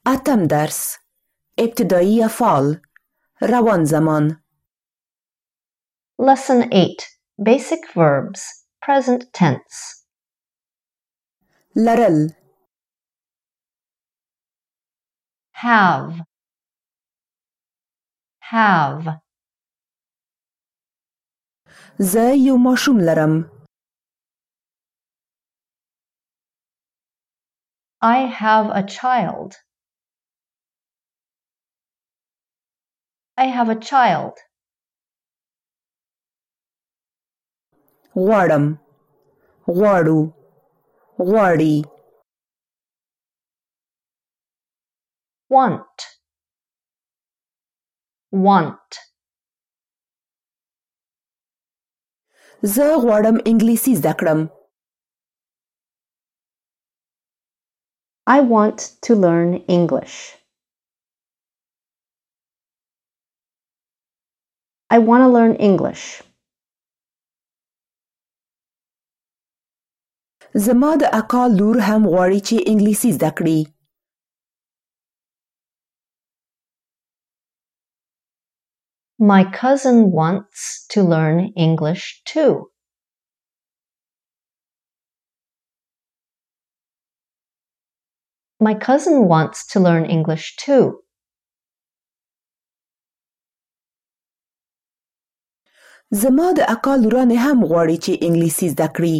اتم درس ابتدایی افعال روان زمان Lesson 8. Basic verbs. Present tense. لرل Have. Have. زه یو ماشوم لرم I have a child. I have a child. غواړم غواړو غواړي Want. Want. زه غواړم انګلیسي زده کړم I want to learn English. I want to learn English. زما د اکا لور هم غواړي چې انګلیسي زده کړي My cousin wants to learn English too. My cousin wants to learn English too. زما د اکا لورانې هم غواړي چې انګلیسي زده کړي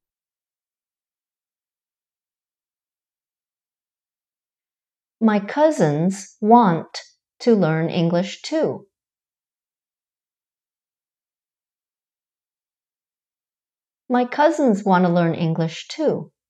My cousins want to learn English too. My cousins want to learn English too.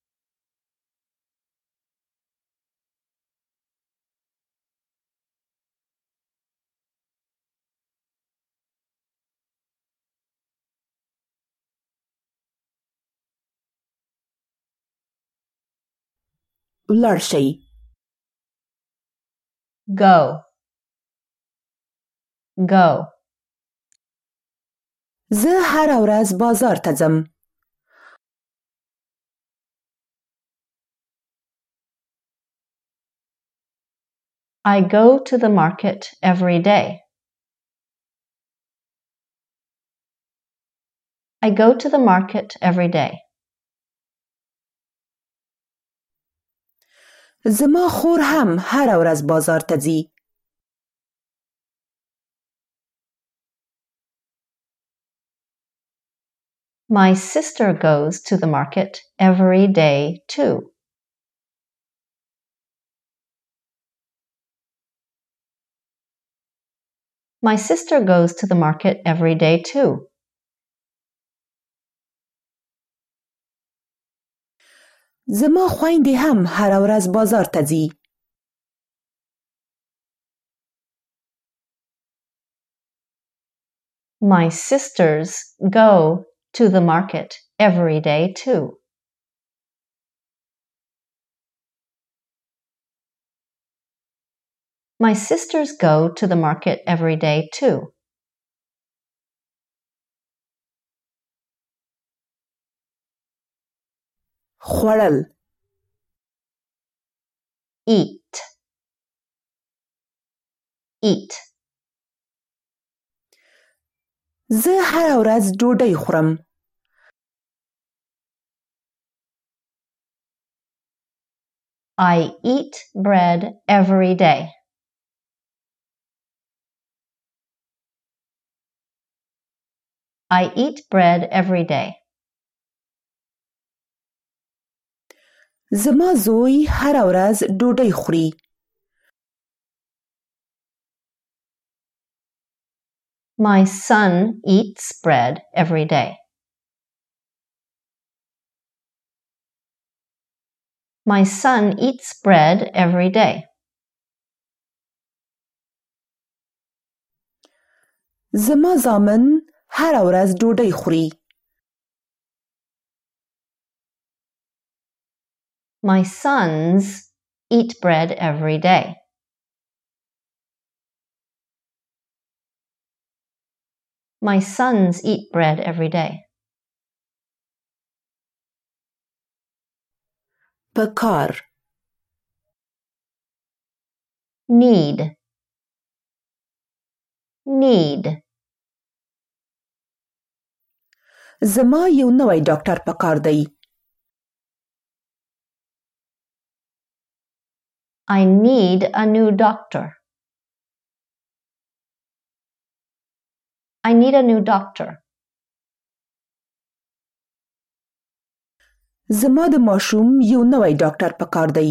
ولاړ شئ Go. Go. زه هره ورځ بازار ته ځم I go to the market every day. I go to the market every day. زما خور هم هره ورځ بازار ته ځي My sister goes to the market every day too. My sister goes to the market every day too. زما خویندې هم هره ورځ بازار ته ځي My sisters go to the market every day too. My sisters go to the market every day too. خوړل Eat. Eat. زه هره ورځ ډوډۍ خورم I eat bread every day. I eat bread every day. زما زوی هره ورځ ډوډۍ خوري My son eats bread every day. My son eats bread every day. زما زامن هره ورځ ډوډۍ خوري My sons eat bread every day. My sons eat bread every day. په کار need, need. زما یو نوی ډاکټر پکار دی. I need a new doctor. I need a new doctor. زما د ماشوم یو نوی ډاکټر پکار دی.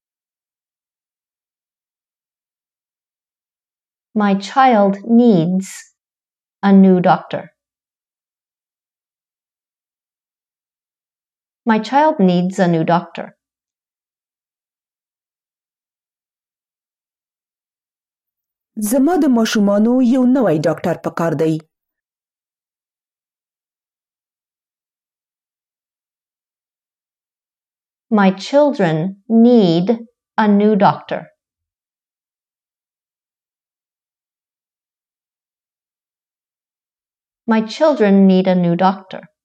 My child needs a new doctor. My child needs a new doctor. زما د ماشومانو یو نوی ډاکټر پکار دی. My children need a new doctor. My children need a new doctor.